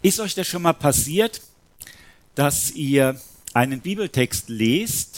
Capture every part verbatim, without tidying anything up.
Ist euch das schon mal passiert, dass ihr einen Bibeltext lest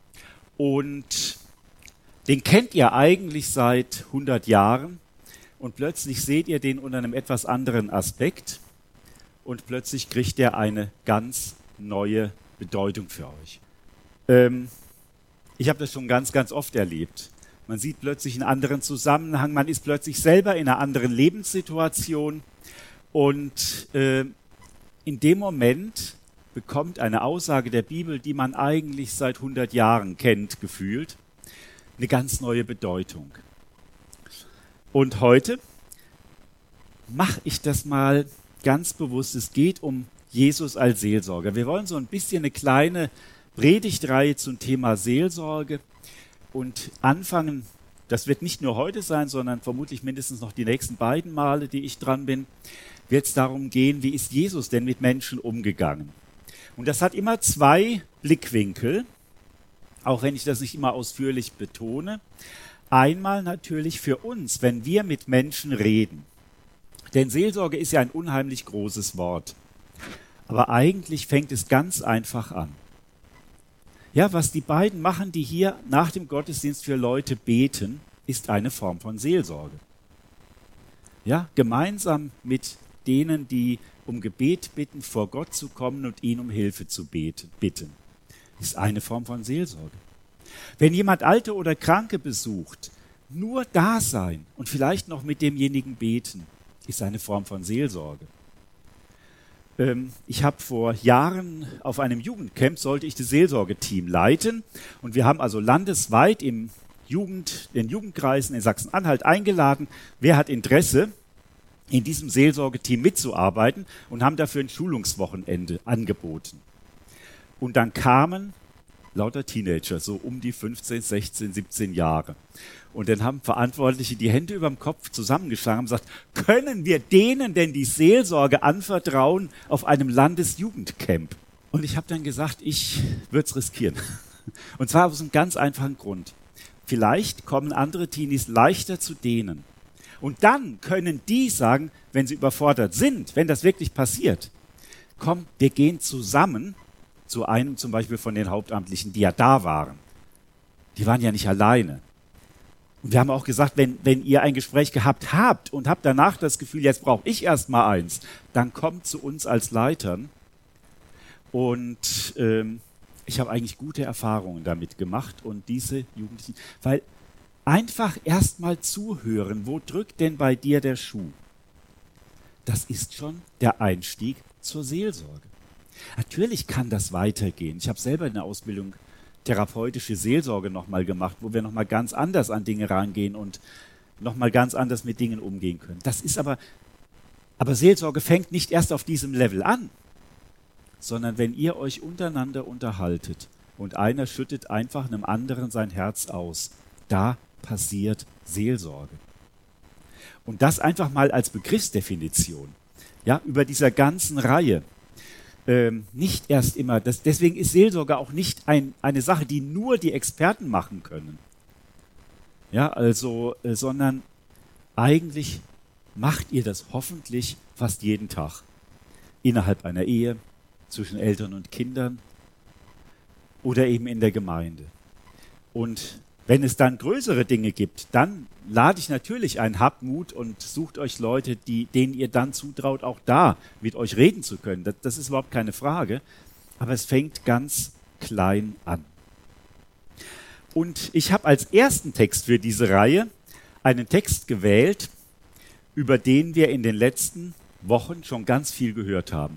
und den kennt ihr eigentlich seit hundert Jahren und plötzlich seht ihr den unter einem etwas anderen Aspekt und plötzlich kriegt er eine ganz neue Bedeutung für euch? Ähm, ich habe das schon ganz, ganz oft erlebt. Man sieht plötzlich einen anderen Zusammenhang, man ist plötzlich selber in einer anderen Lebenssituation und äh, in dem Moment bekommt eine Aussage der Bibel, die man eigentlich seit hundert Jahren kennt, gefühlt, eine ganz neue Bedeutung. Und heute mache ich das mal ganz bewusst. Es geht um Jesus als Seelsorger. Wir wollen so ein bisschen eine kleine Predigtreihe zum Thema Seelsorge und anfangen, das wird nicht nur heute sein, sondern vermutlich mindestens noch die nächsten beiden Male, die ich dran bin, wird es darum gehen, wie ist Jesus denn mit Menschen umgegangen? Und das hat immer zwei Blickwinkel, auch wenn ich das nicht immer ausführlich betone. Einmal natürlich für uns, wenn wir mit Menschen reden. Denn Seelsorge ist ja ein unheimlich großes Wort. Aber eigentlich fängt es ganz einfach an. Ja, was die beiden machen, die hier nach dem Gottesdienst für Leute beten, ist eine Form von Seelsorge. Ja, gemeinsam mit denen, die um Gebet bitten, vor Gott zu kommen und ihn um Hilfe zu beten, bitten, ist eine Form von Seelsorge. Wenn jemand Alte oder Kranke besucht, nur da sein und vielleicht noch mit demjenigen beten, ist eine Form von Seelsorge. Ähm, ich habe vor Jahren auf einem Jugendcamp, sollte ich das Seelsorgeteam leiten und wir haben also landesweit im Jugend, den Jugendkreisen in Sachsen-Anhalt eingeladen, wer hat Interesse, in diesem Seelsorgeteam mitzuarbeiten und haben dafür ein Schulungswochenende angeboten. Und dann kamen lauter Teenager, so um die fünfzehn, sechzehn, siebzehn Jahre. Und dann haben Verantwortliche die Hände über dem Kopf zusammengeschlagen und gesagt, können wir denen denn die Seelsorge anvertrauen auf einem Landesjugendcamp? Und ich habe dann gesagt, ich würde es riskieren. Und zwar aus einem ganz einfachen Grund. Vielleicht kommen andere Teenies leichter zu denen. Und dann können die sagen, wenn sie überfordert sind, wenn das wirklich passiert, komm, wir gehen zusammen zu einem zum Beispiel von den Hauptamtlichen, die ja da waren. Die waren ja nicht alleine. Und wir haben auch gesagt, wenn, wenn ihr ein Gespräch gehabt habt und habt danach das Gefühl, jetzt brauche ich erst mal eins, dann kommt zu uns als Leitern. Und ähm, ich habe eigentlich gute Erfahrungen damit gemacht und diese Jugendlichen, weil einfach erst mal zuhören, wo drückt denn bei dir der Schuh? Das ist schon der Einstieg zur Seelsorge. Natürlich kann das weitergehen. Ich habe selber in der Ausbildung therapeutische Seelsorge nochmal gemacht, wo wir nochmal ganz anders an Dinge rangehen und nochmal ganz anders mit Dingen umgehen können. Das ist aber, aber Seelsorge fängt nicht erst auf diesem Level an, sondern wenn ihr euch untereinander unterhaltet und einer schüttet einfach einem anderen sein Herz aus, da passiert Seelsorge. Und das einfach mal als Begriffsdefinition, ja, über dieser ganzen Reihe. Ähm, nicht erst immer, das, deswegen ist Seelsorge auch nicht ein, eine Sache, die nur die Experten machen können. Ja, also, äh, sondern eigentlich macht ihr das hoffentlich fast jeden Tag. Innerhalb einer Ehe, zwischen Eltern und Kindern oder eben in der Gemeinde. Und wenn es dann größere Dinge gibt, dann lade ich natürlich ein, habt Mut und sucht euch Leute, die, denen ihr dann zutraut, auch da mit euch reden zu können. Das, das ist überhaupt keine Frage. Aber es fängt ganz klein an. Und ich habe als ersten Text für diese Reihe einen Text gewählt, über den wir in den letzten Wochen schon ganz viel gehört haben.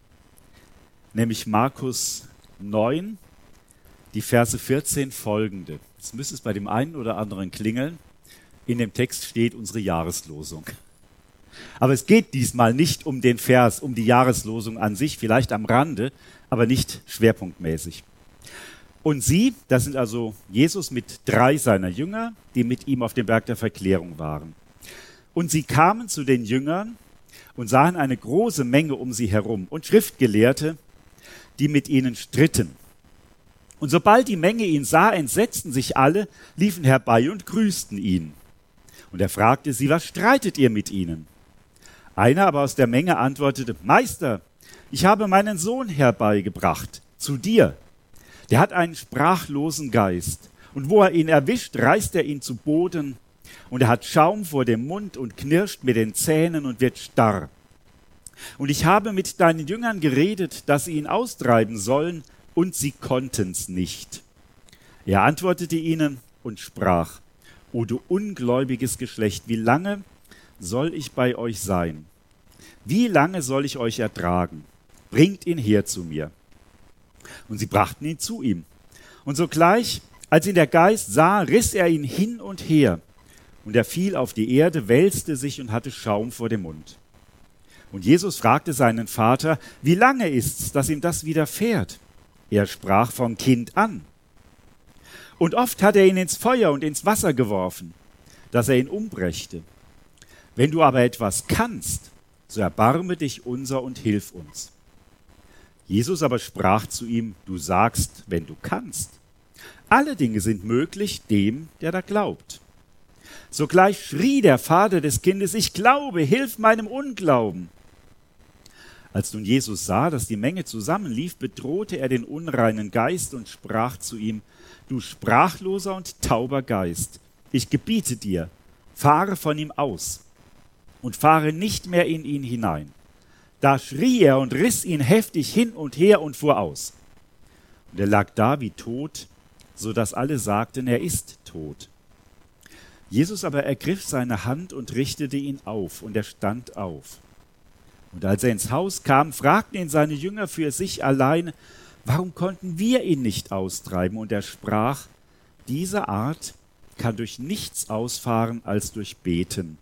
Nämlich Markus neun, die Verse vierzehn folgende. Jetzt müsste es bei dem einen oder anderen klingeln. In dem Text steht unsere Jahreslosung. Aber es geht diesmal nicht um den Vers, um die Jahreslosung an sich, vielleicht am Rande, aber nicht schwerpunktmäßig. Und sie, das sind also Jesus mit drei seiner Jünger, die mit ihm auf dem Berg der Verklärung waren. Und sie kamen zu den Jüngern und sahen eine große Menge um sie herum und Schriftgelehrte, die mit ihnen stritten. Und sobald die Menge ihn sah, entsetzten sich alle, liefen herbei und grüßten ihn. Und er fragte sie, was streitet ihr mit ihnen? Einer aber aus der Menge antwortete: Meister, ich habe meinen Sohn herbeigebracht zu dir. Der hat einen sprachlosen Geist. Und wo er ihn erwischt, reißt er ihn zu Boden. Und er hat Schaum vor dem Mund und knirscht mit den Zähnen und wird starr. Und ich habe mit deinen Jüngern geredet, dass sie ihn austreiben sollen, und sie konnten's nicht. Er antwortete ihnen und sprach: O du ungläubiges Geschlecht, wie lange soll ich bei euch sein? Wie lange soll ich euch ertragen? Bringt ihn her zu mir. Und sie brachten ihn zu ihm. Und sogleich, als ihn der Geist sah, riss er ihn hin und her. Und er fiel auf die Erde, wälzte sich und hatte Schaum vor dem Mund. Und Jesus fragte seinen Vater: Wie lange ist's, dass ihm das widerfährt? Er sprach: Vom Kind an. Und oft hat er ihn ins Feuer und ins Wasser geworfen, dass er ihn umbrächte. Wenn du aber etwas kannst, so erbarme dich unser und hilf uns. Jesus aber sprach zu ihm: Du sagst, wenn du kannst. Alle Dinge sind möglich dem, der da glaubt. Sogleich schrie der Vater des Kindes: Ich glaube, hilf meinem Unglauben. Als nun Jesus sah, dass die Menge zusammenlief, bedrohte er den unreinen Geist und sprach zu ihm: Du sprachloser und tauber Geist, ich gebiete dir, fahre von ihm aus und fahre nicht mehr in ihn hinein. Da schrie er und riss ihn heftig hin und her und fuhr aus. Und er lag da wie tot, so dass alle sagten, er ist tot. Jesus aber ergriff seine Hand und richtete ihn auf, und er stand auf. Und als er ins Haus kam, fragten ihn seine Jünger für sich allein: Warum konnten wir ihn nicht austreiben? Und er sprach: Diese Art kann durch nichts ausfahren als durch Beten.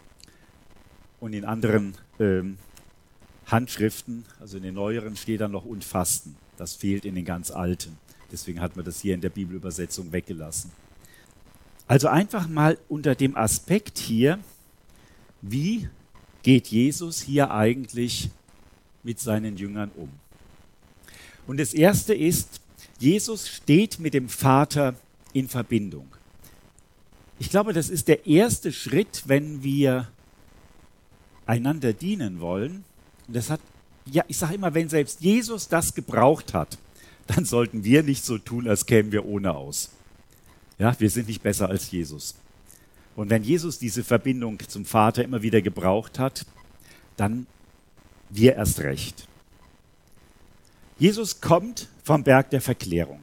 Und in anderen ähm, Handschriften, also in den neueren, steht dann noch und Fasten. Das fehlt in den ganz alten. Deswegen hat man das hier in der Bibelübersetzung weggelassen. Also einfach mal unter dem Aspekt hier, wie geht Jesus hier eigentlich mit seinen Jüngern um? Und das Erste ist, Jesus steht mit dem Vater in Verbindung. Ich glaube, das ist der erste Schritt, wenn wir einander dienen wollen. Und das hat, ja, ich sage immer, wenn selbst Jesus das gebraucht hat, dann sollten wir nicht so tun, als kämen wir ohne aus. Ja, wir sind nicht besser als Jesus. Und wenn Jesus diese Verbindung zum Vater immer wieder gebraucht hat, dann wir erst recht. Jesus kommt vom Berg der Verklärung.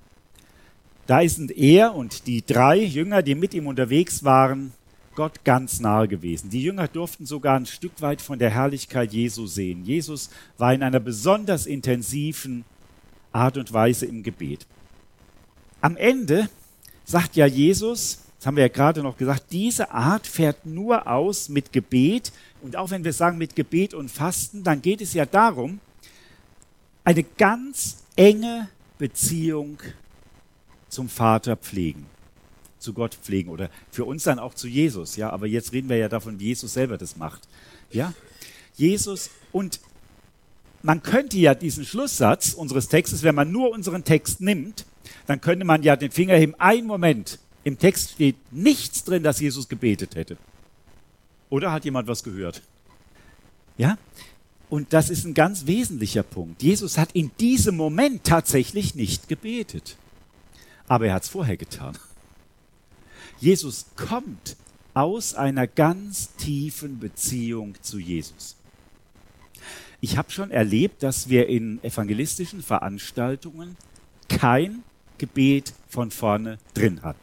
Da sind er und die drei Jünger, die mit ihm unterwegs waren, Gott ganz nahe gewesen. Die Jünger durften sogar ein Stück weit von der Herrlichkeit Jesu sehen. Jesus war in einer besonders intensiven Art und Weise im Gebet. Am Ende sagt ja Jesus, das haben wir ja gerade noch gesagt, diese Art fährt nur aus mit Gebet. Und auch wenn wir sagen mit Gebet und Fasten, dann geht es ja darum, eine ganz enge Beziehung zum Vater pflegen, zu Gott pflegen oder für uns dann auch zu Jesus. Ja, aber jetzt reden wir ja davon, wie Jesus selber das macht. Ja, Jesus, und man könnte ja diesen Schlusssatz unseres Textes, wenn man nur unseren Text nimmt, dann könnte man ja den Finger heben. Ein Moment, im Text steht nichts drin, dass Jesus gebetet hätte. Oder hat jemand was gehört? Ja? Und das ist ein ganz wesentlicher Punkt. Jesus hat in diesem Moment tatsächlich nicht gebetet. Aber er hat es vorher getan. Jesus kommt aus einer ganz tiefen Beziehung zu Jesus. Ich habe schon erlebt, dass wir in evangelistischen Veranstaltungen kein Gebet von vorne drin hatten.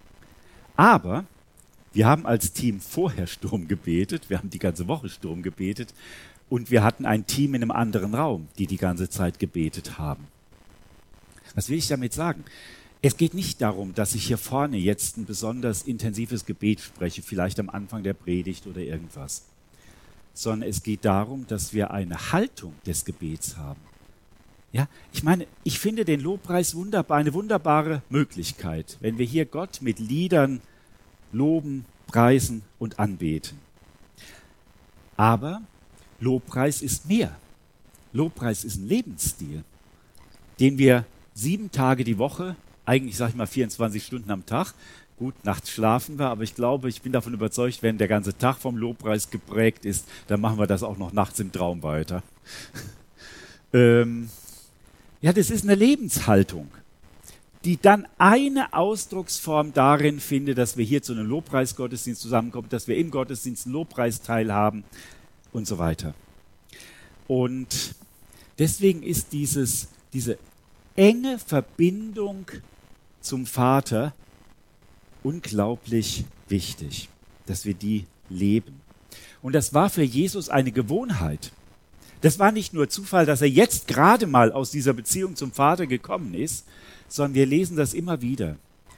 Aber wir haben als Team vorher Sturm gebetet, wir haben die ganze Woche Sturm gebetet und wir hatten ein Team in einem anderen Raum, die die ganze Zeit gebetet haben. Was will ich damit sagen? Es geht nicht darum, dass ich hier vorne jetzt ein besonders intensives Gebet spreche, vielleicht am Anfang der Predigt oder irgendwas, sondern es geht darum, dass wir eine Haltung des Gebets haben. Ja, ich meine, ich finde den Lobpreis wunderbar, eine wunderbare Möglichkeit, wenn wir hier Gott mit Liedern loben, preisen und anbeten. Aber Lobpreis ist mehr. Lobpreis ist ein Lebensstil, den wir sieben Tage die Woche, eigentlich sage ich mal vierundzwanzig Stunden am Tag, Gut, nachts schlafen wir, aber ich glaube, ich bin davon überzeugt, wenn der ganze Tag vom Lobpreis geprägt ist, dann machen wir das auch noch nachts im Traum weiter. ähm, ja, das ist eine Lebenshaltung, die dann eine Ausdrucksform darin findet, dass wir hier zu einem Lobpreisgottesdienst zusammenkommen, dass wir im Gottesdienst einen Lobpreis teilhaben und so weiter. Und deswegen ist dieses, diese enge Verbindung zum Vater unglaublich wichtig, dass wir die leben. Und das war für Jesus eine Gewohnheit. Das war nicht nur Zufall, dass er jetzt gerade mal aus dieser Beziehung zum Vater gekommen ist, sondern wir lesen das immer wieder.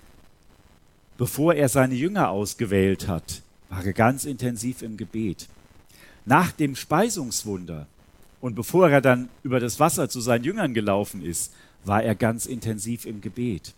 Bevor er seine Jünger ausgewählt hat, war er ganz intensiv im Gebet. Nach dem Speisungswunder und bevor er dann über das Wasser zu seinen Jüngern gelaufen ist, war er ganz intensiv im Gebet.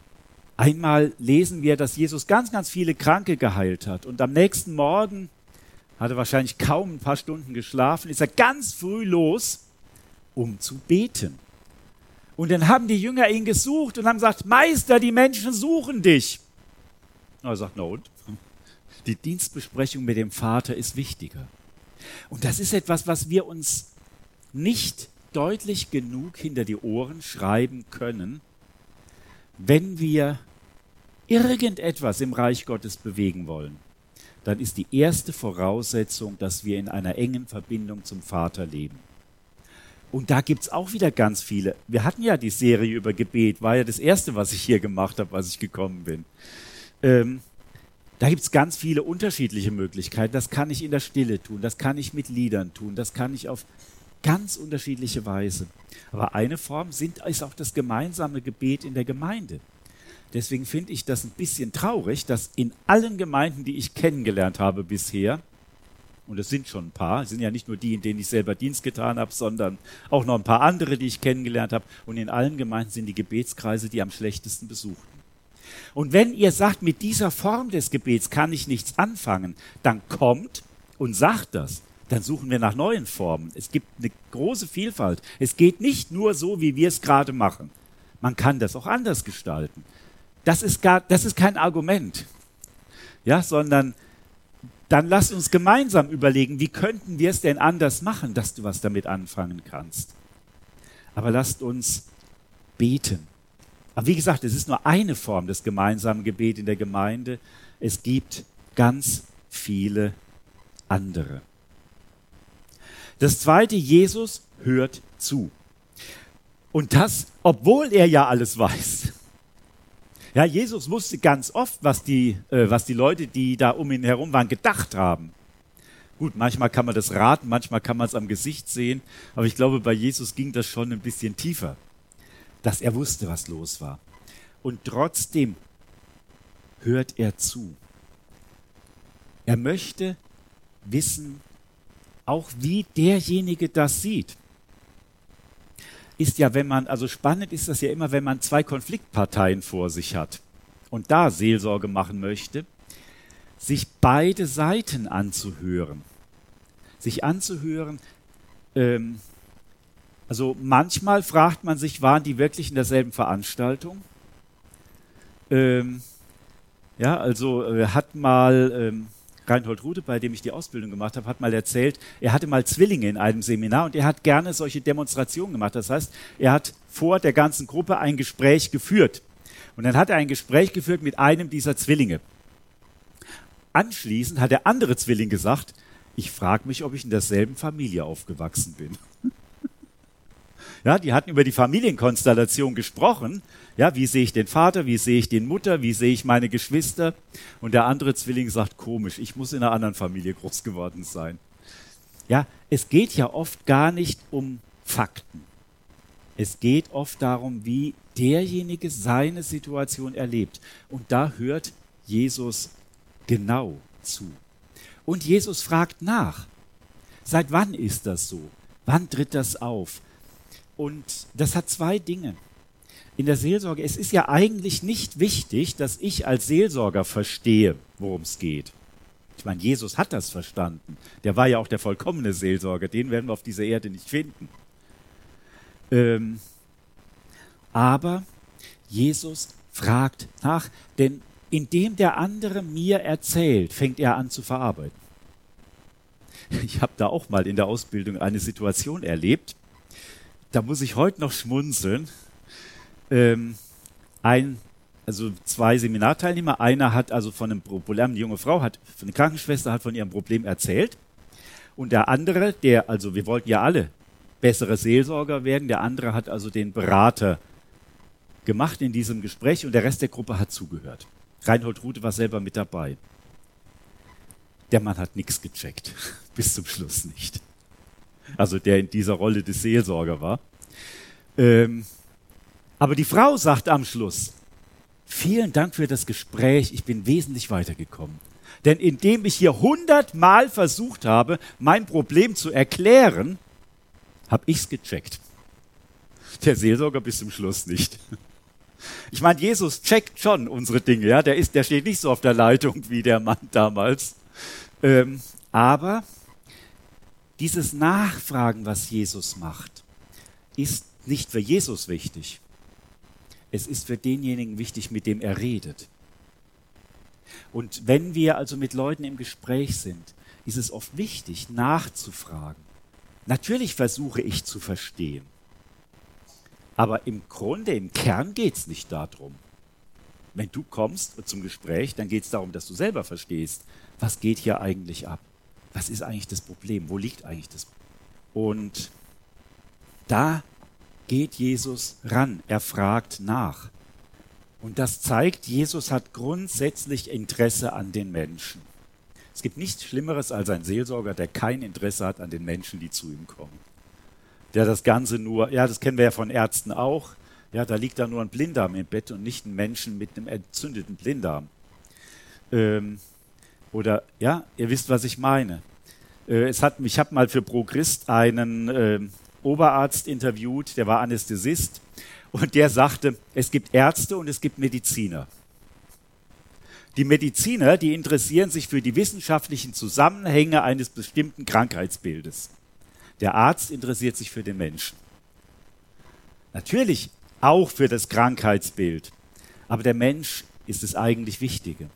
Einmal lesen wir, dass Jesus ganz, ganz viele Kranke geheilt hat und am nächsten Morgen, hat er wahrscheinlich kaum ein paar Stunden geschlafen, ist er ganz früh los, um zu beten. Und dann haben die Jünger ihn gesucht und haben gesagt, Meister, die Menschen suchen dich. Und er sagt, na und? Die Dienstbesprechung mit dem Vater ist wichtiger. Und das ist etwas, was wir uns nicht deutlich genug hinter die Ohren schreiben können, wenn wir irgendetwas im Reich Gottes bewegen wollen. Dann ist die erste Voraussetzung, dass wir in einer engen Verbindung zum Vater leben. Und da gibt es auch wieder ganz viele. Wir hatten ja die Serie über Gebet, war ja das erste, was ich hier gemacht habe, als ich gekommen bin. Ähm, da gibt es ganz viele unterschiedliche Möglichkeiten. Das kann ich in der Stille tun, das kann ich mit Liedern tun, das kann ich auf ganz unterschiedliche Weise. Aber eine Form sind, ist auch das gemeinsame Gebet in der Gemeinde. Deswegen finde ich das ein bisschen traurig, dass in allen Gemeinden, die ich kennengelernt habe bisher, und es sind schon ein paar, es sind ja nicht nur die, in denen ich selber Dienst getan habe, sondern auch noch ein paar andere, die ich kennengelernt habe, und in allen Gemeinden sind die Gebetskreise die am schlechtesten besuchten. Und wenn ihr sagt, mit dieser Form des Gebets kann ich nichts anfangen, dann kommt und sagt das. Dann suchen wir nach neuen Formen. Es gibt eine große Vielfalt. Es geht nicht nur so, wie wir es gerade machen. Man kann das auch anders gestalten. Das ist gar, das ist kein Argument, ja, sondern dann lasst uns gemeinsam überlegen, wie könnten wir es denn anders machen, dass du was damit anfangen kannst. Aber lasst uns beten. Aber wie gesagt, es ist nur eine Form des gemeinsamen Gebets in der Gemeinde. Es gibt ganz viele andere. Das zweite, Jesus hört zu. Und das, obwohl er ja alles weiß. Ja, Jesus wusste ganz oft, was die, äh, was die Leute, die da um ihn herum waren, gedacht haben. Gut, manchmal kann man das raten, manchmal kann man es am Gesicht sehen, aber ich glaube, bei Jesus ging das schon ein bisschen tiefer, dass er wusste, was los war. Und trotzdem hört er zu. Er möchte wissen, auch wie derjenige das sieht. Ist ja, wenn man, also spannend ist das ja immer, wenn man zwei Konfliktparteien vor sich hat und da Seelsorge machen möchte, sich beide Seiten anzuhören. Sich anzuhören, ähm, also manchmal fragt man sich, waren die wirklich in derselben Veranstaltung? Ähm, ja, also äh, hat mal ähm, Reinhold Rute, bei dem ich die Ausbildung gemacht habe, hat mal erzählt, er hatte mal Zwillinge in einem Seminar und er hat gerne solche Demonstrationen gemacht. Das heißt, er hat vor der ganzen Gruppe ein Gespräch geführt. Und dann hat er ein Gespräch geführt mit einem dieser Zwillinge. Anschließend hat der andere Zwilling gesagt, ich frage mich, ob ich in derselben Familie aufgewachsen bin. Ja, die hatten über die Familienkonstellation gesprochen. Ja, wie sehe ich den Vater, wie sehe ich den Mutter, wie sehe ich meine Geschwister? Und der andere Zwilling sagt, komisch, ich muss in einer anderen Familie groß geworden sein. Ja, es geht ja oft gar nicht um Fakten. Es geht oft darum, wie derjenige seine Situation erlebt. Und da hört Jesus genau zu. Und Jesus fragt nach. Seit wann ist das so? Wann tritt das auf? Und das hat zwei Dinge. In der Seelsorge, es ist ja eigentlich nicht wichtig, dass ich als Seelsorger verstehe, worum es geht. Ich meine, Jesus hat das verstanden. Der war ja auch der vollkommene Seelsorger. Den werden wir auf dieser Erde nicht finden. Ähm, aber Jesus fragt nach, denn Indem der andere mir erzählt, fängt er an zu verarbeiten. Ich habe da auch mal in der Ausbildung eine Situation erlebt, da muss ich heute noch schmunzeln. Ähm, ein, also zwei Seminarteilnehmer, einer hat also von einem Problem, eine junge Frau, hat, eine Krankenschwester hat von ihrem Problem erzählt. Und der andere, der, also wir wollten ja alle bessere Seelsorger werden, der andere hat also den Berater gemacht in diesem Gespräch und der Rest der Gruppe hat zugehört. Reinhold Rute war selber mit dabei. Der Mann hat nichts gecheckt, bis zum Schluss nicht. Also der in dieser Rolle des Seelsorger war. Ähm, aber die Frau sagt am Schluss, vielen Dank für das Gespräch, ich bin wesentlich weitergekommen. Denn indem ich hier hundertmal versucht habe, mein Problem zu erklären, habe ich es gecheckt. Der Seelsorger bis zum Schluss nicht. Ich meine, Jesus checkt schon unsere Dinge, ja, der ist, der steht nicht so auf der Leitung wie der Mann damals. Ähm, aber dieses Nachfragen, was Jesus macht, ist nicht für Jesus wichtig. Es ist für denjenigen wichtig, mit dem er redet. Und wenn wir also mit Leuten im Gespräch sind, ist es oft wichtig, nachzufragen. Natürlich versuche ich zu verstehen. Aber im Grunde, im Kern geht es nicht darum. Wenn du kommst zum Gespräch, dann geht es darum, dass du selber verstehst, was geht hier eigentlich ab? Was ist eigentlich das Problem? Wo liegt eigentlich das Problem? Und da geht Jesus ran. Er fragt nach. Und das zeigt, Jesus hat grundsätzlich Interesse an den Menschen. Es gibt nichts Schlimmeres als ein Seelsorger, der kein Interesse hat an den Menschen, die zu ihm kommen. Der das Ganze nur, ja, das kennen wir ja von Ärzten auch, ja, da liegt da nur ein Blinddarm im Bett und nicht ein Menschen mit einem entzündeten Blinddarm. Ähm, oder, ja, ihr wisst, was ich meine. Äh, es hat, ich habe mal für ProChrist einen äh, Oberarzt interviewt, der war Anästhesist, und der sagte, es gibt Ärzte und es gibt Mediziner. Die Mediziner, die interessieren sich für die wissenschaftlichen Zusammenhänge eines bestimmten Krankheitsbildes. Der Arzt interessiert sich für den Menschen. Natürlich auch für das Krankheitsbild, aber der Mensch ist das eigentlich Wichtige.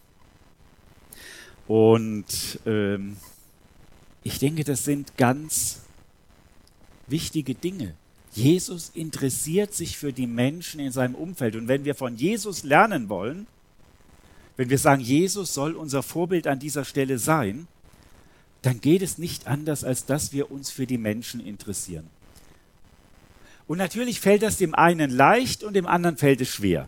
Und ähm, ich denke, das sind ganz wichtige Dinge. Jesus interessiert sich für die Menschen in seinem Umfeld. Und wenn wir von Jesus lernen wollen, wenn wir sagen, Jesus soll unser Vorbild an dieser Stelle sein, dann geht es nicht anders, als dass wir uns für die Menschen interessieren. Und natürlich fällt das dem einen leicht und dem anderen fällt es schwer.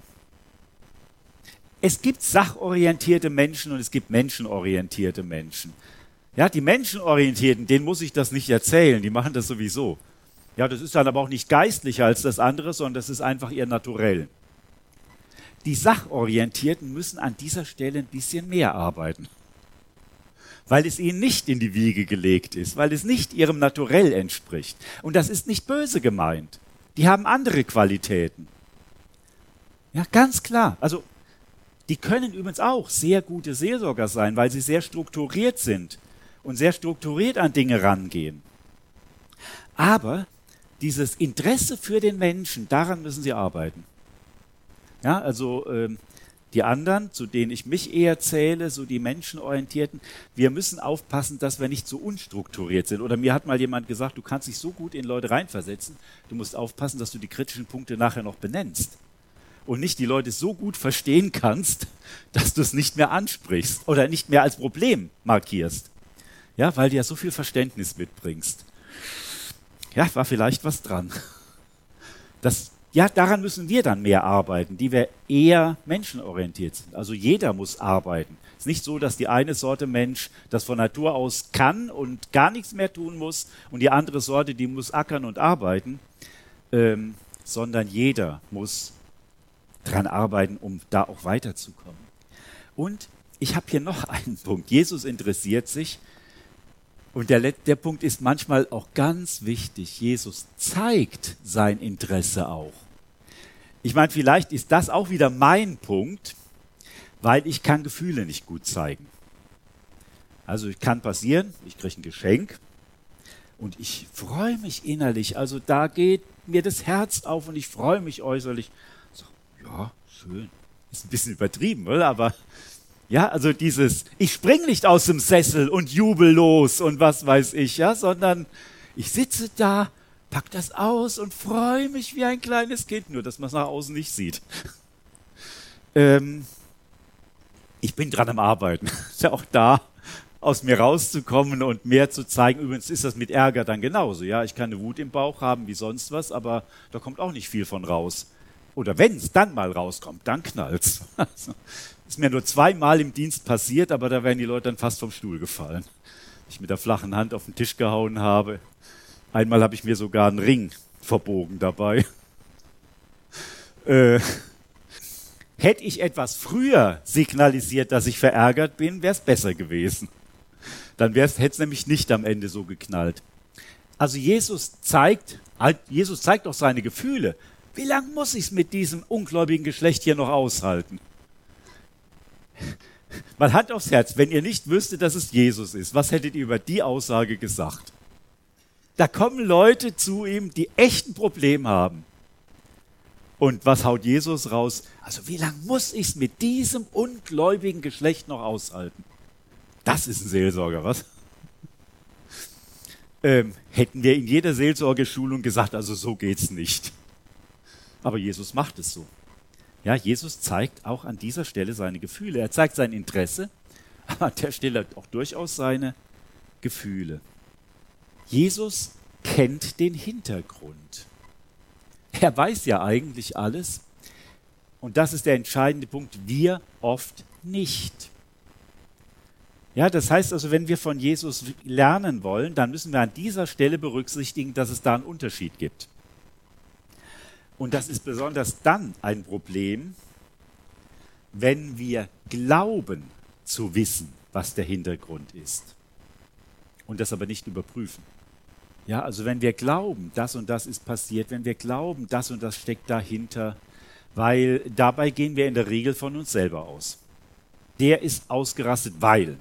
Es gibt sachorientierte Menschen und es gibt menschenorientierte Menschen. Ja, die Menschenorientierten, denen muss ich das nicht erzählen, die machen das sowieso. Ja, das ist dann aber auch nicht geistlicher als das andere, sondern das ist einfach ihr Naturell. Die Sachorientierten müssen an dieser Stelle ein bisschen mehr arbeiten, weil es ihnen nicht in die Wiege gelegt ist, weil es nicht ihrem Naturell entspricht. Und das ist nicht böse gemeint. Die haben andere Qualitäten. Ja, ganz klar. Also, die können übrigens auch sehr gute Seelsorger sein, weil sie sehr strukturiert sind und sehr strukturiert an Dinge rangehen. Aber dieses Interesse für den Menschen, daran müssen sie arbeiten. Ja, also ähm, die anderen, zu denen ich mich eher zähle, so die Menschenorientierten, wir müssen aufpassen, dass wir nicht so unstrukturiert sind. Oder mir hat mal jemand gesagt, du kannst dich so gut in Leute reinversetzen, du musst aufpassen, dass du die kritischen Punkte nachher noch benennst. Und nicht die Leute so gut verstehen kannst, dass du es nicht mehr ansprichst oder nicht mehr als Problem markierst. Ja, weil du ja so viel Verständnis mitbringst. Ja, war vielleicht was dran. Das, ja, daran müssen wir dann mehr arbeiten, die wir eher menschenorientiert sind. Also jeder muss arbeiten. Es ist nicht so, dass die eine Sorte Mensch das von Natur aus kann und gar nichts mehr tun muss und die andere Sorte, die muss ackern und arbeiten, ähm, sondern jeder muss dran arbeiten, um da auch weiterzukommen. Und ich habe hier noch einen Punkt. Jesus interessiert sich. Und der, der Punkt ist manchmal auch ganz wichtig. Jesus zeigt sein Interesse auch. Ich meine, vielleicht ist das auch wieder mein Punkt, weil ich kann Gefühle nicht gut zeigen. Also es kann passieren, ich kriege ein Geschenk und ich freue mich innerlich. Also da geht mir das Herz auf und ich freue mich äußerlich. So, ja, schön. Ist ein bisschen übertrieben, oder? Aber ja, also dieses, ich spring nicht aus dem Sessel und jubel los und was weiß ich, ja, sondern ich sitze da, pack das aus und freue mich wie ein kleines Kind, nur dass man es nach außen nicht sieht. ähm, ich bin dran am Arbeiten, ist ja auch da, aus mir rauszukommen und mehr zu zeigen. Übrigens ist das mit Ärger dann genauso, ja, ich kann eine Wut im Bauch haben wie sonst was, aber da kommt auch nicht viel von raus. Oder wenn es dann mal rauskommt, dann knallt's. Also, ist mir nur zweimal im Dienst passiert, aber da wären die Leute dann fast vom Stuhl gefallen. Ich mit der flachen Hand auf den Tisch gehauen habe. Einmal habe ich mir sogar einen Ring verbogen dabei. Äh, hätte ich etwas früher signalisiert, dass ich verärgert bin, wäre es besser gewesen. Dann hätte es nämlich nicht am Ende so geknallt. Also Jesus zeigt, Jesus zeigt auch seine Gefühle. Wie lange muss ich es mit diesem ungläubigen Geschlecht hier noch aushalten? Mal Hand aufs Herz, wenn ihr nicht wüsstet, dass es Jesus ist, was hättet ihr über die Aussage gesagt? Da kommen Leute zu ihm, die echt ein Problem haben. Und was haut Jesus raus? Also wie lange muss ich es mit diesem ungläubigen Geschlecht noch aushalten? Das ist ein Seelsorger, was? Ähm, hätten wir in jeder Seelsorgeschulung gesagt, also so geht's nicht. Aber Jesus macht es so. Ja, Jesus zeigt auch an dieser Stelle seine Gefühle. Er zeigt sein Interesse, aber an der Stelle auch durchaus seine Gefühle. Jesus kennt den Hintergrund. Er weiß ja eigentlich alles. Und das ist der entscheidende Punkt. Wir oft nicht. Ja, das heißt also, wenn wir von Jesus lernen wollen, dann müssen wir an dieser Stelle berücksichtigen, dass es da einen Unterschied gibt. Und das ist besonders dann ein Problem, wenn wir glauben zu wissen, was der Hintergrund ist und das aber nicht überprüfen. Ja, also wenn wir glauben, das und das ist passiert, wenn wir glauben, das und das steckt dahinter, weil dabei gehen wir in der Regel von uns selber aus. Der ist ausgerastet, weil.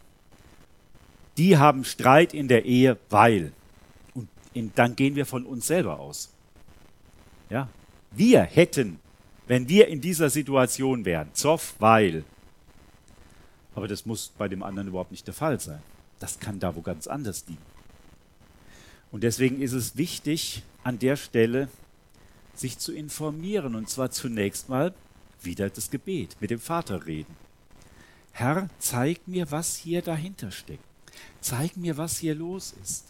Die haben Streit in der Ehe, weil. Und in, dann gehen wir von uns selber aus. Ja. Wir hätten, wenn wir in dieser Situation wären, Zoff, weil. Aber das muss bei dem anderen überhaupt nicht der Fall sein. Das kann da wo ganz anders liegen. Und deswegen ist es wichtig, an der Stelle sich zu informieren. Und zwar zunächst mal wieder das Gebet, mit dem Vater reden. Herr, zeig mir, was hier dahinter steckt. Zeig mir, was hier los ist.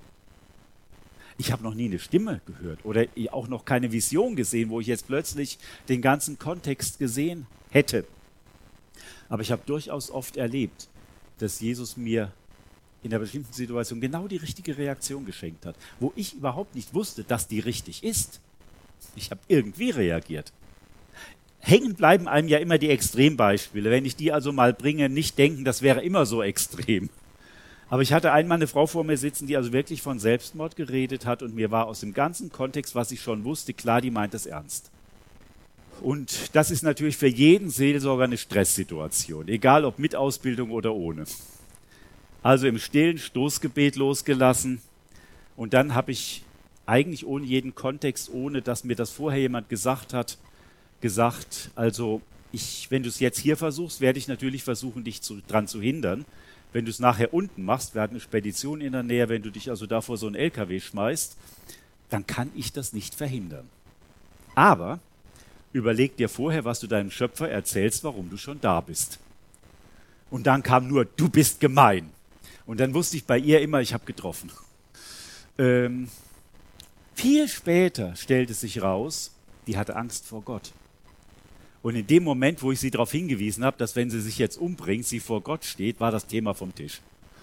Ich habe noch nie eine Stimme gehört oder auch noch keine Vision gesehen, wo ich jetzt plötzlich den ganzen Kontext gesehen hätte. Aber ich habe durchaus oft erlebt, dass Jesus mir in einer bestimmten Situation genau die richtige Reaktion geschenkt hat, wo ich überhaupt nicht wusste, dass die richtig ist. Ich habe irgendwie reagiert. Hängen bleiben einem ja immer die Extrembeispiele. Wenn ich die also mal bringe, nicht denken, das wäre immer so extrem. Aber ich hatte einmal eine Frau vor mir sitzen, die also wirklich von Selbstmord geredet hat und mir war aus dem ganzen Kontext, was ich schon wusste, klar, die meint es ernst. Und das ist natürlich für jeden Seelsorger eine Stresssituation, egal ob mit Ausbildung oder ohne. Also im stillen Stoßgebet losgelassen und dann habe ich eigentlich ohne jeden Kontext, ohne dass mir das vorher jemand gesagt hat, gesagt, also ich, wenn du es jetzt hier versuchst, werde ich natürlich versuchen, dich zu, dran zu hindern. Wenn du es nachher unten machst, wir hatten eine Spedition in der Nähe, wenn du dich also da vor so einen L K W schmeißt, dann kann ich das nicht verhindern. Aber überleg dir vorher, was du deinem Schöpfer erzählst, warum du schon da bist. Und dann kam nur, du bist gemein. Und dann wusste ich bei ihr immer, ich habe getroffen. Ähm, viel später stellte sich raus, die hatte Angst vor Gott. Und in dem Moment, wo ich sie darauf hingewiesen habe, dass wenn sie sich jetzt umbringt, sie vor Gott steht, war das Thema vom Tisch.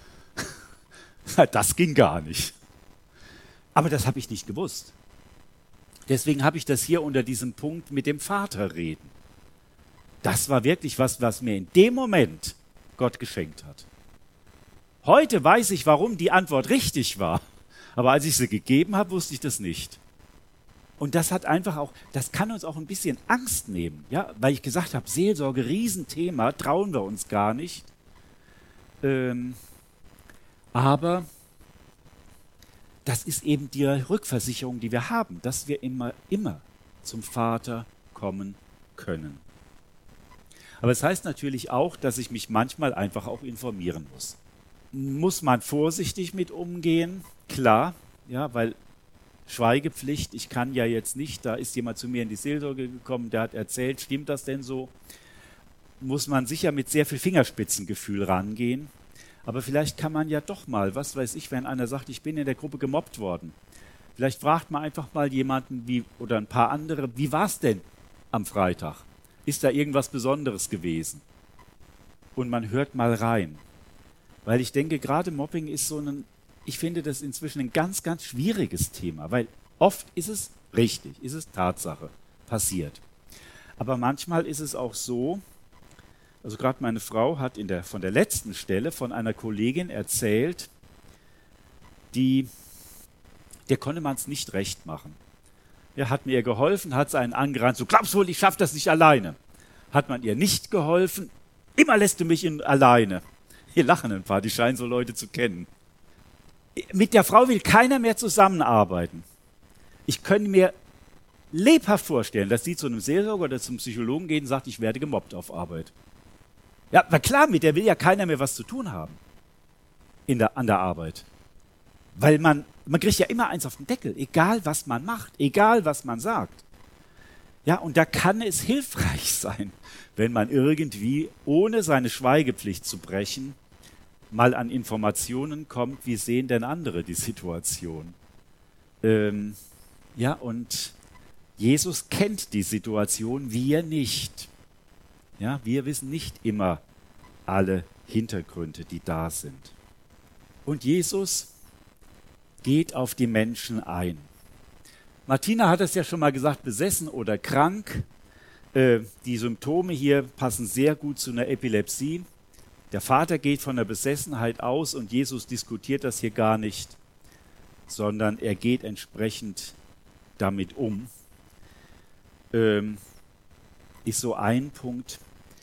Das ging gar nicht. Aber das habe ich nicht gewusst. Deswegen habe ich das hier unter diesem Punkt mit dem Vater reden. Das war wirklich was, was mir in dem Moment Gott geschenkt hat. Heute weiß ich, warum die Antwort richtig war. Aber als ich sie gegeben habe, wusste ich das nicht. Und das hat einfach auch, das kann uns auch ein bisschen Angst nehmen, ja, weil ich gesagt habe, Seelsorge, Riesenthema, trauen wir uns gar nicht. Ähm, aber das ist eben die Rückversicherung, die wir haben, dass wir immer, immer zum Vater kommen können. Aber es heißt natürlich auch, dass ich mich manchmal einfach auch informieren muss. Muss man vorsichtig mit umgehen? Klar, ja, weil Schweigepflicht, ich kann ja jetzt nicht, da ist jemand zu mir in die Seelsorge gekommen, der hat erzählt, stimmt das denn so? Muss man sicher mit sehr viel Fingerspitzengefühl rangehen. Aber vielleicht kann man ja doch mal, was weiß ich, wenn einer sagt, ich bin in der Gruppe gemobbt worden. Vielleicht fragt man einfach mal jemanden wie, oder ein paar andere, wie war es denn am Freitag? Ist da irgendwas Besonderes gewesen? Und man hört mal rein. Weil ich denke, gerade Mobbing ist so ein, ich finde das inzwischen ein ganz, ganz schwieriges Thema, weil oft ist es richtig, ist es Tatsache, passiert. Aber manchmal ist es auch so, also gerade meine Frau hat in der, von der letzten Stelle von einer Kollegin erzählt, die, der konnte man es nicht recht machen. Er hat mir geholfen, hat sie einen angerannt, so glaubst du wohl, ich schaffe das nicht alleine. Hat man ihr nicht geholfen, immer lässt du mich in, alleine. Hier lachen ein paar, die scheinen so Leute zu kennen. Mit der Frau will keiner mehr zusammenarbeiten. Ich könnte mir lebhaft vorstellen, dass sie zu einem Seelsorger oder zum Psychologen geht und sagt, ich werde gemobbt auf Arbeit. Ja, na klar, mit der will ja keiner mehr was zu tun haben in der, an der Arbeit. Weil man, man kriegt ja immer eins auf den Deckel, egal was man macht, egal was man sagt. Ja, und da kann es hilfreich sein, wenn man irgendwie, ohne seine Schweigepflicht zu brechen, mal an Informationen kommt, wie sehen denn andere die Situation. Ähm, ja, und Jesus kennt die Situation, wir nicht. Ja, wir wissen nicht immer alle Hintergründe, die da sind. Und Jesus geht auf die Menschen ein. Martina hat es ja schon mal gesagt, besessen oder krank. Äh, die Symptome hier passen sehr gut zu einer Epilepsie. Der Vater geht von der Besessenheit aus und Jesus diskutiert das hier gar nicht, sondern er geht entsprechend damit um. Ähm, ist so ein Punkt.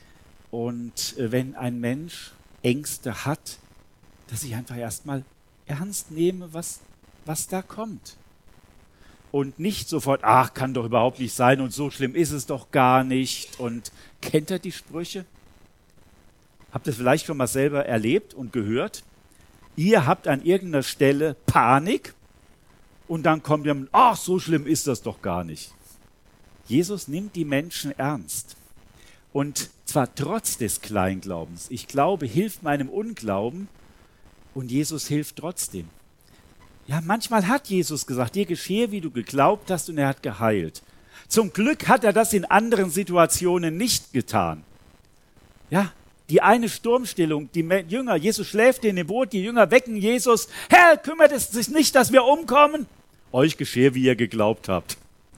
Und äh, wenn ein Mensch Ängste hat, dass ich einfach erstmal ernst nehme, was, was da kommt. Und nicht sofort, ach, kann doch überhaupt nicht sein und so schlimm ist es doch gar nicht. Und kennt ihr die Sprüche? Habt ihr es vielleicht schon mal selber erlebt und gehört? Ihr habt an irgendeiner Stelle Panik und dann kommt jemand, ach, so schlimm ist das doch gar nicht. Jesus nimmt die Menschen ernst. Und zwar trotz des Kleinglaubens. Ich glaube, hilft meinem Unglauben und Jesus hilft trotzdem. Ja, manchmal hat Jesus gesagt, dir geschehe, wie du geglaubt hast, und er hat geheilt. Zum Glück hat er das in anderen Situationen nicht getan. Ja, die eine Sturmstillung, die Jünger, Jesus schläft in dem Boot, die Jünger wecken Jesus. Herr, kümmert es sich nicht, dass wir umkommen? Euch geschehe, wie ihr geglaubt habt.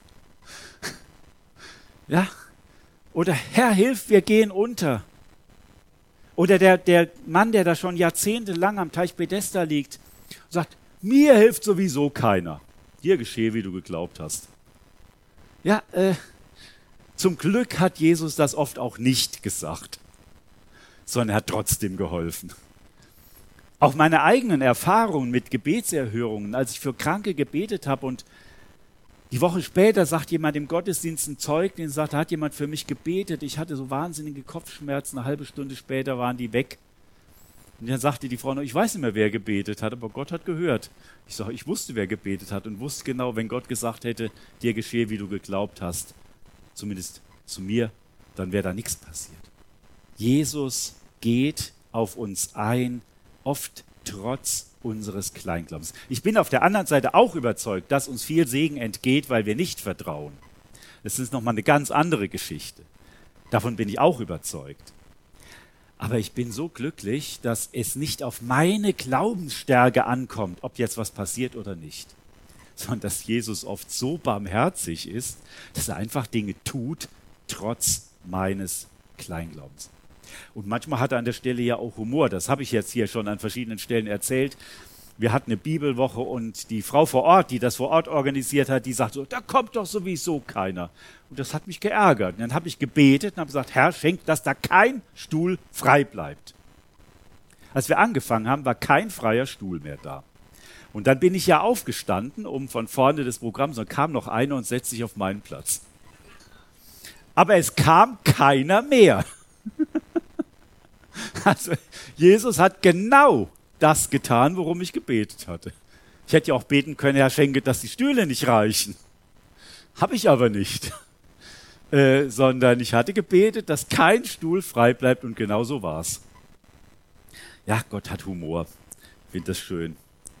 Ja, oder Herr, hilf, wir gehen unter. Oder der, der Mann, der da schon jahrzehntelang am Teich Bethesda liegt, sagt, mir hilft sowieso keiner. Dir geschehe, wie du geglaubt hast. Ja, äh, zum Glück hat Jesus das oft auch nicht gesagt, sondern er hat trotzdem geholfen. Auch meine eigenen Erfahrungen mit Gebetserhörungen, als ich für Kranke gebetet habe und die Woche später sagt jemand im Gottesdienst ein Zeugnis, sagt, da hat jemand für mich gebetet, ich hatte so wahnsinnige Kopfschmerzen, eine halbe Stunde später waren die weg. Und dann sagte die Frau noch, ich weiß nicht mehr, wer gebetet hat, aber Gott hat gehört. Ich sage, ich wusste, wer gebetet hat und wusste genau, wenn Gott gesagt hätte, dir geschehe, wie du geglaubt hast, zumindest zu mir, dann wäre da nichts passiert. Jesus geht auf uns ein, oft trotz unseres Kleinglaubens. Ich bin auf der anderen Seite auch überzeugt, dass uns viel Segen entgeht, weil wir nicht vertrauen. Das ist nochmal eine ganz andere Geschichte. Davon bin ich auch überzeugt. Aber ich bin so glücklich, dass es nicht auf meine Glaubensstärke ankommt, ob jetzt was passiert oder nicht, sondern dass Jesus oft so barmherzig ist, dass er einfach Dinge tut, trotz meines Kleinglaubens. Und manchmal hat er an der Stelle ja auch Humor. Das habe ich jetzt hier schon an verschiedenen Stellen erzählt. Wir hatten eine Bibelwoche und die Frau vor Ort, die das vor Ort organisiert hat, die sagt so, da kommt doch sowieso keiner. Und das hat mich geärgert. Und dann habe ich gebetet und habe gesagt, Herr, schenk, dass da kein Stuhl frei bleibt. Als wir angefangen haben, war kein freier Stuhl mehr da. Und dann bin ich ja aufgestanden, um von vorne des Programms, und kam noch einer und setzte sich auf meinen Platz. Aber es kam keiner mehr. Also Jesus hat genau das getan, worum ich gebetet hatte. Ich hätte ja auch beten können, Herr, schenke, dass die Stühle nicht reichen. Habe ich aber nicht. Äh, sondern ich hatte gebetet, dass kein Stuhl frei bleibt und genau so war es. Ja, Gott hat Humor. Ich finde das schön.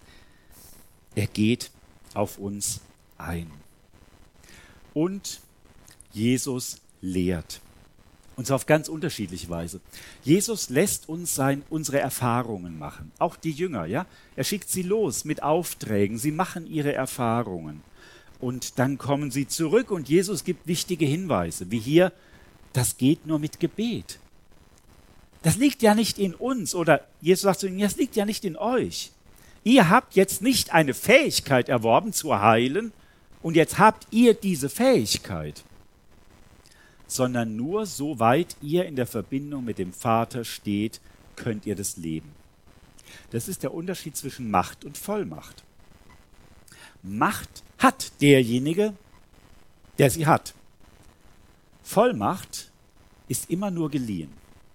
Er geht auf uns ein. Und Jesus lehrt. Und zwar auf ganz unterschiedliche Weise. Jesus lässt uns sein, unsere Erfahrungen machen. Auch die Jünger, ja. Er schickt sie los mit Aufträgen. Sie machen ihre Erfahrungen. Und dann kommen sie zurück und Jesus gibt wichtige Hinweise. Wie hier, das geht nur mit Gebet. Das liegt ja nicht in uns. Oder Jesus sagt zu ihnen, das liegt ja nicht in euch. Ihr habt jetzt nicht eine Fähigkeit erworben zu heilen und jetzt habt ihr diese Fähigkeit. Sondern nur soweit ihr in der Verbindung mit dem Vater steht, könnt ihr das leben. Das ist der Unterschied zwischen Macht und Vollmacht. Macht hat derjenige, der sie hat. Vollmacht ist immer nur geliehen.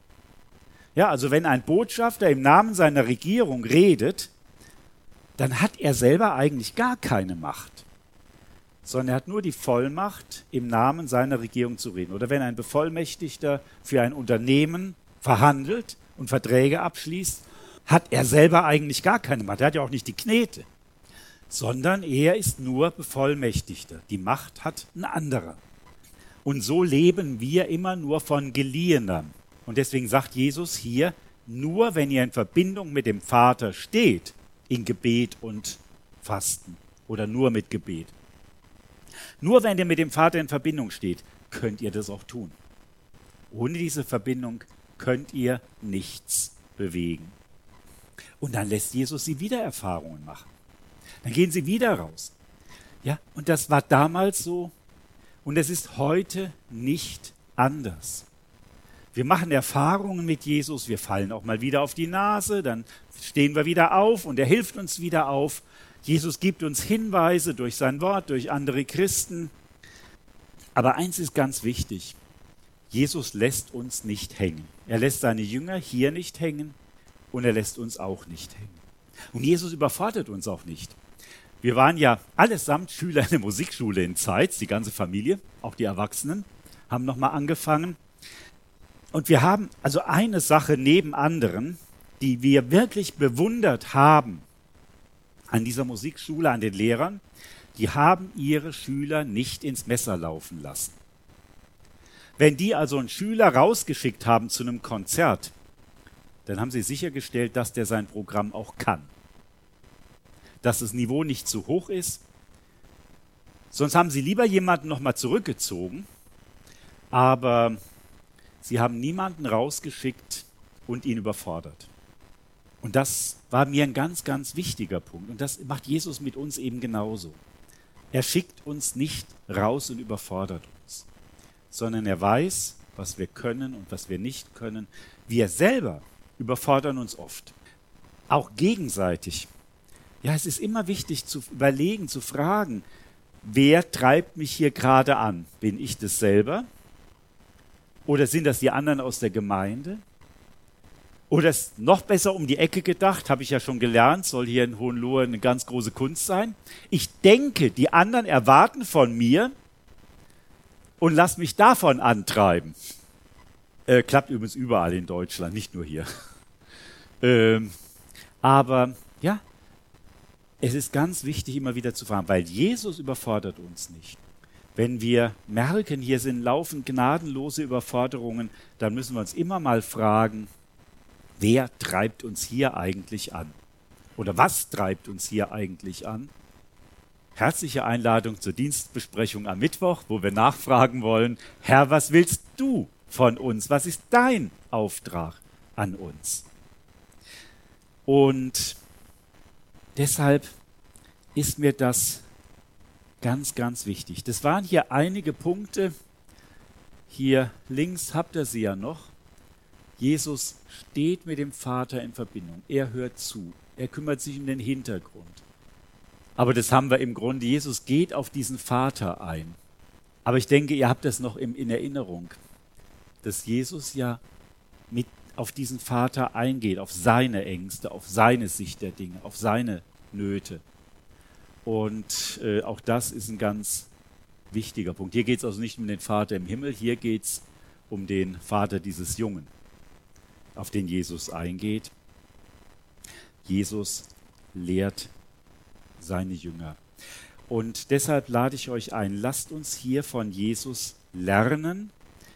Ja, also wenn ein Botschafter im Namen seiner Regierung redet, dann hat er selber eigentlich gar keine Macht, sondern er hat nur die Vollmacht, im Namen seiner Regierung zu reden. Oder wenn ein Bevollmächtigter für ein Unternehmen verhandelt und Verträge abschließt, hat er selber eigentlich gar keine Macht. Er hat ja auch nicht die Knete, sondern er ist nur Bevollmächtigter. Die Macht hat ein anderer. Und so leben wir immer nur von Geliehenem. Und deswegen sagt Jesus hier, nur wenn ihr in Verbindung mit dem Vater steht, in Gebet und Fasten oder nur mit Gebet. Nur wenn ihr mit dem Vater in Verbindung steht, könnt ihr das auch tun. Ohne diese Verbindung könnt ihr nichts bewegen. Und dann lässt Jesus sie wieder Erfahrungen machen. Dann gehen sie wieder raus. Ja, und das war damals so und es ist heute nicht anders. Wir machen Erfahrungen mit Jesus, wir fallen auch mal wieder auf die Nase, dann stehen wir wieder auf und er hilft uns wieder auf. Jesus gibt uns Hinweise durch sein Wort, durch andere Christen. Aber eins ist ganz wichtig, Jesus lässt uns nicht hängen. Er lässt seine Jünger hier nicht hängen und er lässt uns auch nicht hängen. Und Jesus überfordert uns auch nicht. Wir waren ja allesamt Schüler in der Musikschule in Zeitz, die ganze Familie, auch die Erwachsenen, haben nochmal angefangen. Und wir haben also eine Sache neben anderen, die wir wirklich bewundert haben an dieser Musikschule, an den Lehrern, die haben ihre Schüler nicht ins Messer laufen lassen. Wenn die also einen Schüler rausgeschickt haben zu einem Konzert, dann haben sie sichergestellt, dass der sein Programm auch kann. Dass das Niveau nicht zu hoch ist. Sonst haben sie lieber jemanden nochmal zurückgezogen, aber sie haben niemanden rausgeschickt und ihn überfordert. Und das war mir ein ganz, ganz wichtiger Punkt. Und das macht Jesus mit uns eben genauso. Er schickt uns nicht raus und überfordert uns, sondern er weiß, was wir können und was wir nicht können. Wir selber überfordern uns oft, auch gegenseitig. Ja, es ist immer wichtig zu überlegen, zu fragen, wer treibt mich hier gerade an? Bin ich das selber? Oder sind das die anderen aus der Gemeinde? Oder ist noch besser um die Ecke gedacht, habe ich ja schon gelernt, soll hier in Hohenlohe eine ganz große Kunst sein. Ich denke, die anderen erwarten von mir und lass mich davon antreiben. Äh, klappt übrigens überall in Deutschland, nicht nur hier. ähm, aber ja, es ist ganz wichtig, immer wieder zu fragen, weil Jesus überfordert uns nicht. Wenn wir merken, hier sind laufend gnadenlose Überforderungen, dann müssen wir uns immer mal fragen, wer treibt uns hier eigentlich an? Oder was treibt uns hier eigentlich an? Herzliche Einladung zur Dienstbesprechung am Mittwoch, wo wir nachfragen wollen, Herr, was willst du von uns? Was ist dein Auftrag an uns? Und deshalb ist mir das ganz, ganz wichtig. Das waren hier einige Punkte. Hier links habt ihr sie ja noch. Jesus steht mit dem Vater in Verbindung. Er hört zu. Er kümmert sich um den Hintergrund. Aber das haben wir im Grunde. Jesus geht auf diesen Vater ein. Aber ich denke, ihr habt das noch in Erinnerung, dass Jesus ja mit auf diesen Vater eingeht, auf seine Ängste, auf seine Sicht der Dinge, auf seine Nöte. Und äh, auch das ist ein ganz wichtiger Punkt. Hier geht es also nicht um den Vater im Himmel, hier geht es um den Vater dieses Jungen, auf den Jesus eingeht. Jesus lehrt seine Jünger. Und deshalb lade ich euch ein, lasst uns hier von Jesus lernen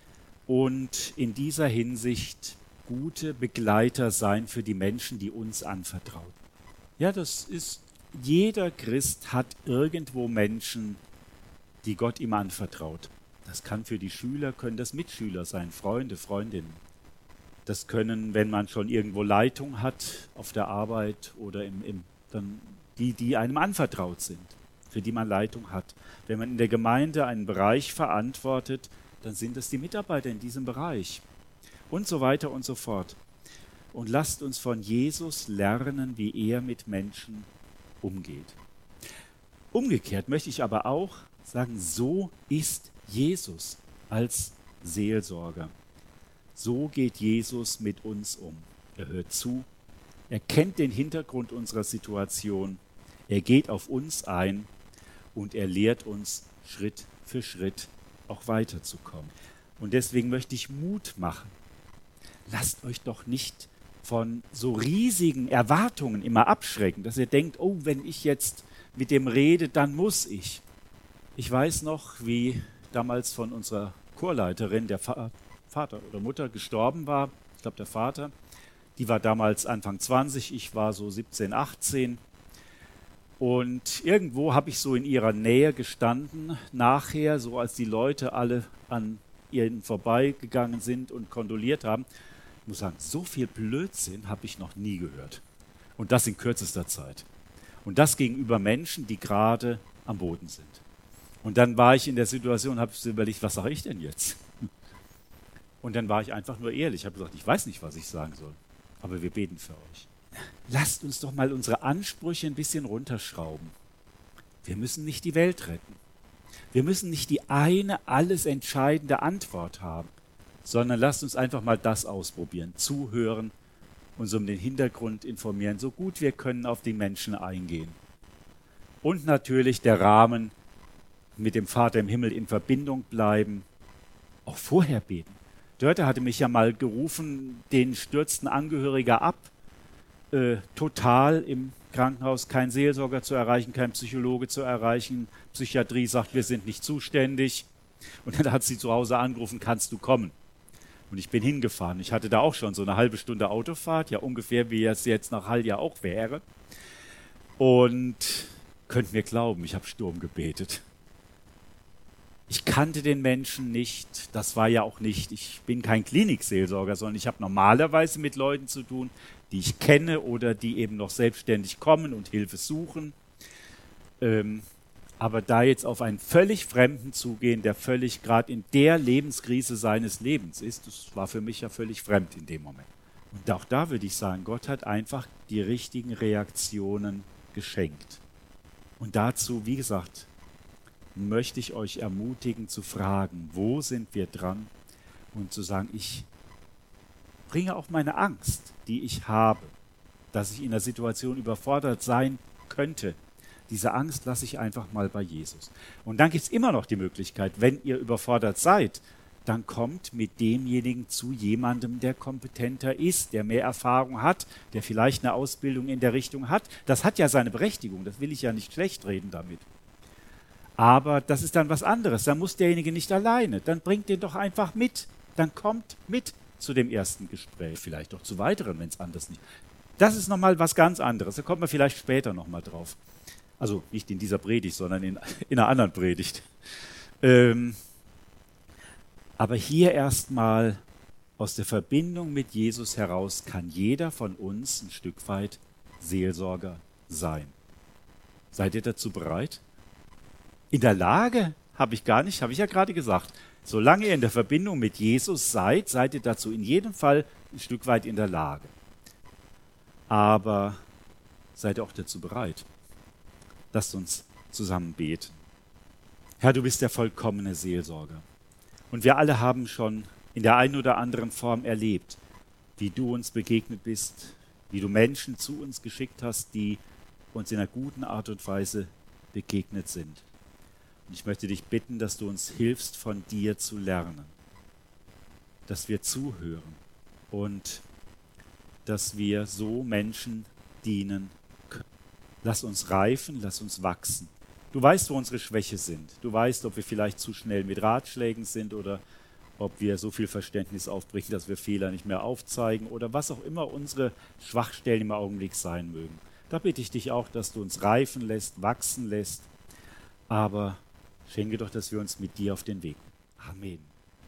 und in dieser Hinsicht gute Begleiter sein für die Menschen, die uns anvertraut. Ja, das ist, jeder Christ hat irgendwo Menschen, die Gott ihm anvertraut. Das kann für die Schüler, können das Mitschüler sein, Freunde, Freundinnen. Das können, wenn man schon irgendwo Leitung hat auf der Arbeit oder im, im, dann die, die einem anvertraut sind, für die man Leitung hat. Wenn man in der Gemeinde einen Bereich verantwortet, dann sind es die Mitarbeiter in diesem Bereich und so weiter und so fort. Und lasst uns von Jesus lernen, wie er mit Menschen umgeht. Umgekehrt möchte ich aber auch sagen, so ist Jesus als Seelsorger. So geht Jesus mit uns um. Er hört zu, er kennt den Hintergrund unserer Situation, er geht auf uns ein und er lehrt uns Schritt für Schritt auch weiterzukommen. Und deswegen möchte ich Mut machen. Lasst euch doch nicht von so riesigen Erwartungen immer abschrecken, dass ihr denkt, oh, wenn ich jetzt mit dem rede, dann muss ich. Ich weiß noch, wie damals von unserer Chorleiterin der Vater oder Mutter gestorben war. Ich glaube, der Vater. Die war damals Anfang zwanzig, ich war so siebzehn, achtzehn. Und irgendwo habe ich so in ihrer Nähe gestanden, nachher, so als die Leute alle an ihnen vorbeigegangen sind und kondoliert haben. Ich muss sagen, so viel Blödsinn habe ich noch nie gehört. Und das in kürzester Zeit. Und das gegenüber Menschen, die gerade am Boden sind. Und dann war ich in der Situation, habe ich überlegt, was sage ich denn jetzt? Und dann war ich einfach nur ehrlich. Ich habe gesagt, ich weiß nicht, was ich sagen soll. Aber wir beten für euch. Lasst uns doch mal unsere Ansprüche ein bisschen runterschrauben. Wir müssen nicht die Welt retten. Wir müssen nicht die eine alles entscheidende Antwort haben, sondern lasst uns einfach mal das ausprobieren, zuhören, uns um den Hintergrund informieren, so gut wir können auf die Menschen eingehen. Und natürlich der Rahmen, mit dem Vater im Himmel in Verbindung bleiben, auch vorher beten. Dörte hatte mich ja mal gerufen, den stürzten Angehöriger ab, äh, total im Krankenhaus, kein Seelsorger zu erreichen, kein Psychologe zu erreichen. Psychiatrie sagt, wir sind nicht zuständig. Und dann hat sie zu Hause angerufen, kannst du kommen? Und ich bin hingefahren. Ich hatte da auch schon so eine halbe Stunde Autofahrt, ja ungefähr wie es jetzt nach Hall ja auch wäre. Und könnt mir glauben, ich habe Sturm gebetet. Ich kannte den Menschen nicht, das war ja auch nicht, ich bin kein Klinikseelsorger, sondern ich habe normalerweise mit Leuten zu tun, die ich kenne oder die eben noch selbstständig kommen und Hilfe suchen. Ähm, aber da jetzt auf einen völlig Fremden zugehen, der völlig gerade in der Lebenskrise seines Lebens ist, das war für mich ja völlig fremd in dem Moment. Und auch da würde ich sagen, Gott hat einfach die richtigen Reaktionen geschenkt. Und dazu, wie gesagt, möchte ich euch ermutigen zu fragen, wo sind wir dran? Und zu sagen, ich bringe auch meine Angst, die ich habe, dass ich in der Situation überfordert sein könnte. Diese Angst lasse ich einfach mal bei Jesus. Und dann gibt es immer noch die Möglichkeit, wenn ihr überfordert seid, dann kommt mit demjenigen zu jemandem, der kompetenter ist, der mehr Erfahrung hat, der vielleicht eine Ausbildung in der Richtung hat. Das hat ja seine Berechtigung, das will ich ja nicht schlecht reden damit. Aber das ist dann was anderes. Dann muss derjenige nicht alleine. Dann bringt den doch einfach mit. Dann kommt mit zu dem ersten Gespräch. Vielleicht auch zu weiteren, wenn es anders nicht. Das ist nochmal was ganz anderes. Da kommt man vielleicht später nochmal drauf. Also nicht in dieser Predigt, sondern in, in einer anderen Predigt. Ähm, aber hier erstmal aus der Verbindung mit Jesus heraus kann jeder von uns ein Stück weit Seelsorger sein. Seid ihr dazu bereit? In der Lage, habe ich gar nicht, habe ich ja gerade gesagt. Solange ihr in der Verbindung mit Jesus seid, seid ihr dazu in jedem Fall ein Stück weit in der Lage. Aber seid ihr auch dazu bereit? Lasst uns zusammen beten. Herr, du bist der vollkommene Seelsorger. Und wir alle haben schon in der einen oder anderen Form erlebt, wie du uns begegnet bist, wie du Menschen zu uns geschickt hast, die uns in einer guten Art und Weise begegnet sind. Und ich möchte dich bitten, dass du uns hilfst, von dir zu lernen, dass wir zuhören und dass wir so Menschen dienen können. Lass uns reifen, lass uns wachsen. Du weißt, wo unsere Schwäche sind. Du weißt, ob wir vielleicht zu schnell mit Ratschlägen sind oder ob wir so viel Verständnis aufbringen, dass wir Fehler nicht mehr aufzeigen oder was auch immer unsere Schwachstellen im Augenblick sein mögen. Da bitte ich dich auch, dass du uns reifen lässt, wachsen lässt, aber schenke doch, dass wir uns mit dir auf den Weg machen. Amen.